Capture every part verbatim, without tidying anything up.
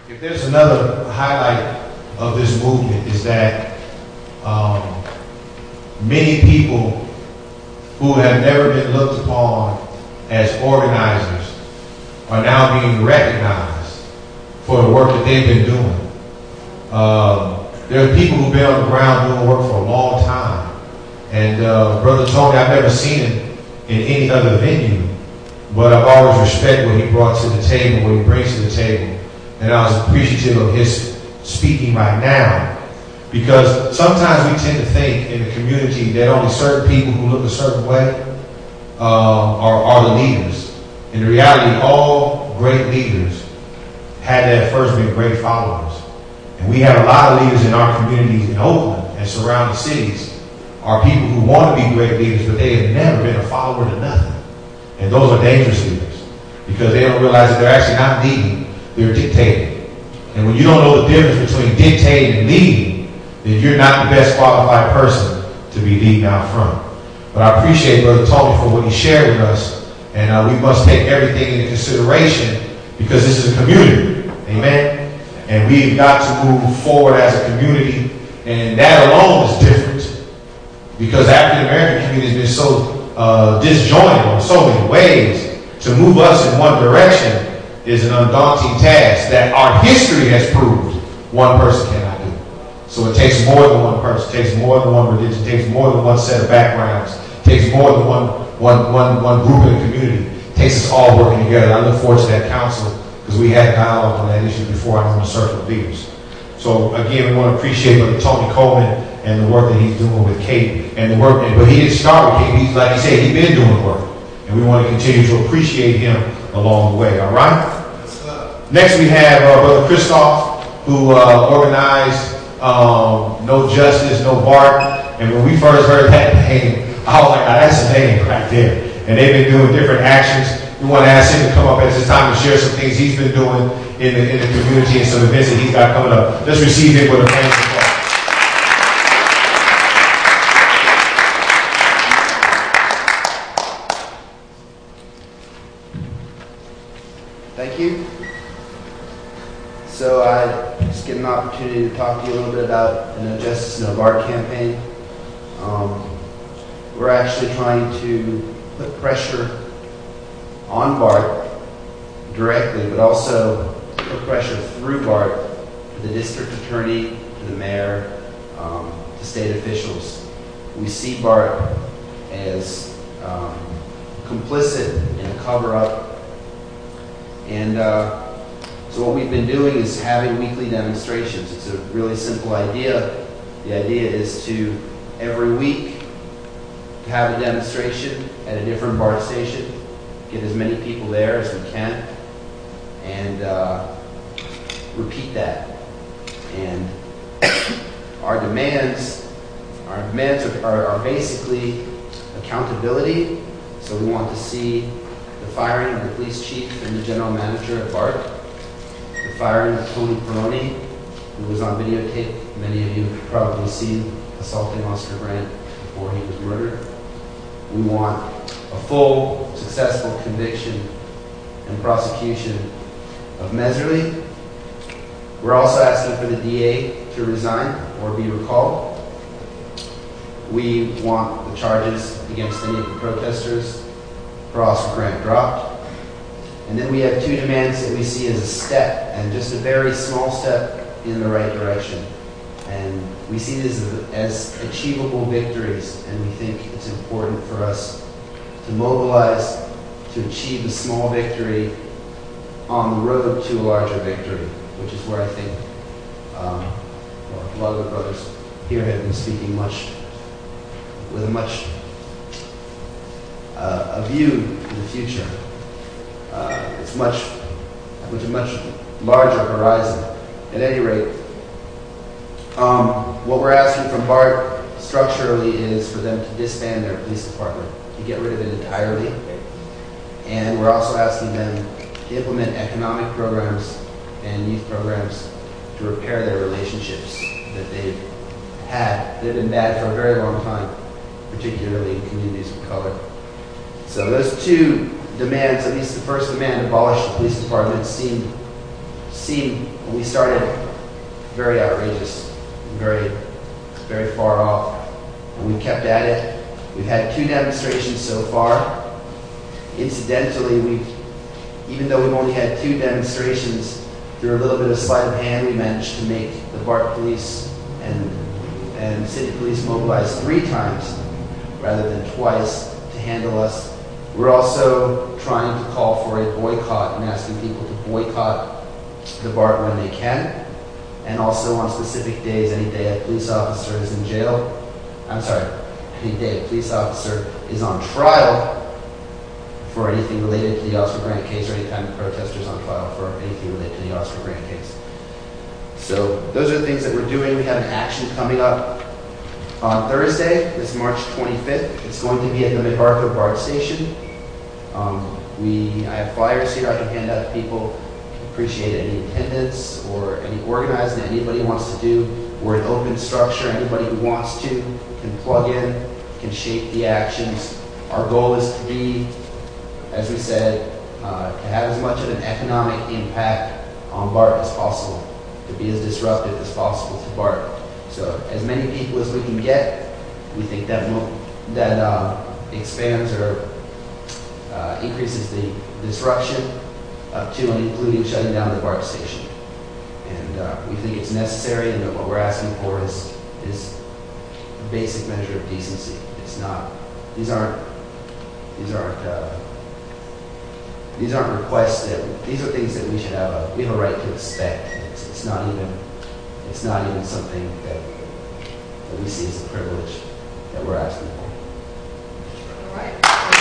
if there's another highlight of this movement is that um, many people who have never been looked upon as organizers are now being recognized for the work that they've been doing. Um, there are people who've been on the ground doing work for a long time. And uh, Brother Tony, I've never seen him in any other venue, but I've always respected what he brought to the table, what he brings to the table. And I was appreciative of his speaking right now, because sometimes we tend to think in the community that only certain people who look a certain way um, are, are the leaders. In reality, all great leaders had to at first been great followers. And we have a lot of leaders in our communities in Oakland and surrounding cities are people who want to be great leaders, but they have never been a follower to nothing. And those are dangerous leaders, because they don't realize that they're actually not leading, they're dictating. And when you don't know the difference between dictating and leading, then you're not the best qualified person to be leading out front. But I appreciate Brother Tony for what he shared with us, and uh, we must take everything into consideration, because this is a community. Amen? And we've got to move forward as a community, and that alone is different, because the African American community has been so uh, disjointed in so many ways. To move us in one direction is an undaunting task that our history has proved one person cannot do. So it takes more than one person, it takes more than one religion, it takes more than one set of backgrounds, it takes more than one, one, one, one group in the community. It takes us all working together. I look forward to that council, because we had dialogue on that issue before I was in the circle of leaders. So again, we want to appreciate Brother Tony Coleman and the work that he's doing with Kate, and the work, but he didn't start with Kate. He's, like he said, he's been doing work. And we want to continue to appreciate him along the way, all right? Next we have uh, Brother Christoph, who uh, organized um, No Justice, No Bark. And when we first heard that name, I was like, oh, that's a name right there. And they've been doing different actions. We want to ask him to come up at this time and share some things he's been doing in the, in the community and some events that he's got coming up. Let's receive him with a round of applause. Thank you. So I just get an opportunity to talk to you a little bit about the No Justice, No Bark campaign. Um, we're actually trying to put pressure on BART directly, but also put pressure through BART to the district attorney, to the mayor, um, to state officials. We see BART as um, complicit in a cover-up. And uh, so what we've been doing is having weekly demonstrations. It's a really simple idea. The idea is to, every week, to have a demonstration at a different BART station, get as many people there as we can, and uh, repeat that. And our demands, our demands are, are, are basically accountability. So we want to see the firing of the police chief and the general manager at BART, the firing of Tony Peroni, who was on videotape. Many of you have probably seen assaulting Oscar Grant before he was murdered. We want a full, successful conviction and prosecution of Meserly. We're also asking for the D A to resign or be recalled. We want the charges against any of the protesters for Oscar Grant dropped. And then we have two demands that we see as a step, and just a very small step in the right direction. And we see these as, as achievable victories, and we think it's important for us to mobilize to achieve a small victory on the road to a larger victory, which is where I think um, well, a lot of the brothers here have been speaking much with a much uh, a view to the future. Uh, it's much, much, much larger horizon. At any rate, um, what we're asking from BART structurally is for them to disband their police department, to get rid of it entirely. And we're also asking them to implement economic programs and youth programs to repair their relationships that they've had. They've been bad for a very long time, particularly in communities of color. So those two demands, at least the first demand, abolish the police department, seemed seemed, when we started, very outrageous, very, very far off. And we kept at it. We've had two demonstrations so far. Incidentally, we've, even though we've only had two demonstrations, through a little bit of sleight of hand, we managed to make the BART police and, and city police mobilize three times rather than twice to handle us. We're also trying to call for a boycott and asking people to boycott the BART when they can, and also on specific days, any day a police officer is in jail, I'm sorry, any day a police officer is on trial for anything related to the Oscar Grant case, or any time the protesters on trial for anything related to the Oscar Grant case. So those are the things that we're doing. We have an action coming up on Thursday, this March twenty-fifth. It's going to be at the McArthur BART station. Um, we, I have flyers here I can hand out to people. Appreciate any attendance or any organizing that anybody wants to do. We're an open structure. Anybody who wants to can plug in, can shape the actions. Our goal is to be, as we said, uh, to have as much of an economic impact on BART as possible, to be as disruptive as possible to BART. So as many people as we can get, we think that mo that uh, expands or uh, increases the disruption up to and including shutting down the BART station. And uh, we think it's necessary, and that what we're asking for is, is a basic measure of decency. It's not, these aren't, these aren't, uh, These aren't requests that, these are things that we should have a, we have a right to expect. It's, it's not even, it's not even something that, that we see as a privilege that we're asking for. All right.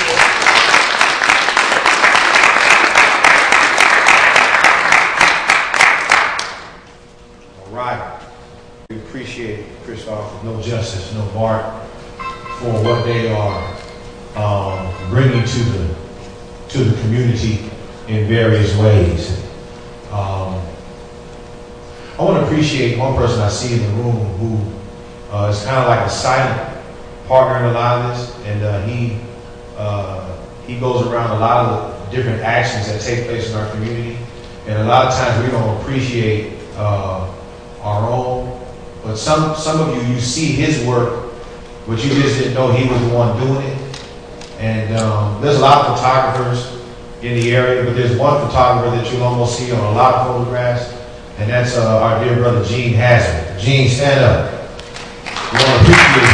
All right. We appreciate Christoph, No Justice, No BART, for what they are um, bringing to the to the community in various ways. Um, I want to appreciate one person I see in the room who uh, is kind of like a silent partner in a lot of this, and uh, he uh, he goes around a lot of the different actions that take place in our community, and a lot of times we don't appreciate uh, our own, but some, some of you, you see his work, but you just didn't know he was the one doing it. And um, there's a lot of photographers in the area, but there's one photographer that you'll almost see on a lot of photographs, and that's uh, our dear brother Gene Hazard. Gene, stand up. We want to appreciate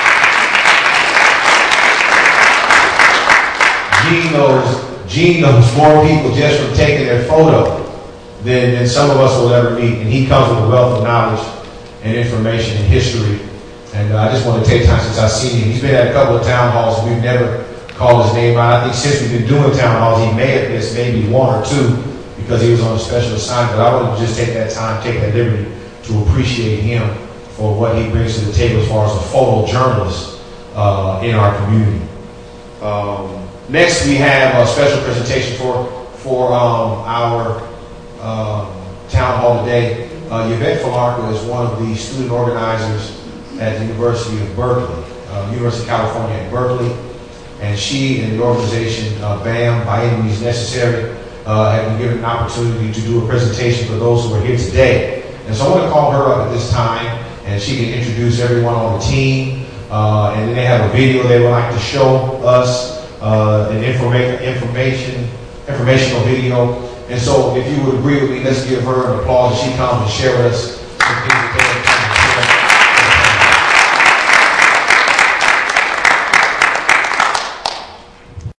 him. Gene knows, Gene knows more people just from taking their photo than, than some of us will ever meet, and he comes with a wealth of knowledge and information and history. And uh, I just want to take time since I've seen him. He's been at a couple of town halls, and we've never called his name out. I think since we've been doing town halls, he may have missed maybe one or two because he was on a special assignment. But I want to just take that time, take that liberty to appreciate him for what he brings to the table as far as a photojournalist uh, in our community. Um, next, we have a special presentation for for um, our um, town hall today. Uh, Yvette Falarco is one of the student organizers at the University of Berkeley, uh, University of California at Berkeley, and she and the organization uh, B A M, By Any Means Necessary, uh, have been given an opportunity to do a presentation for those who are here today. And so I want to call her up at this time, and she can introduce everyone on the team, uh, and then they have a video they would like to show us, uh, an informa information, informational video. And so if you would agree with me, let's give her an applause as she comes and share with us some things that they have.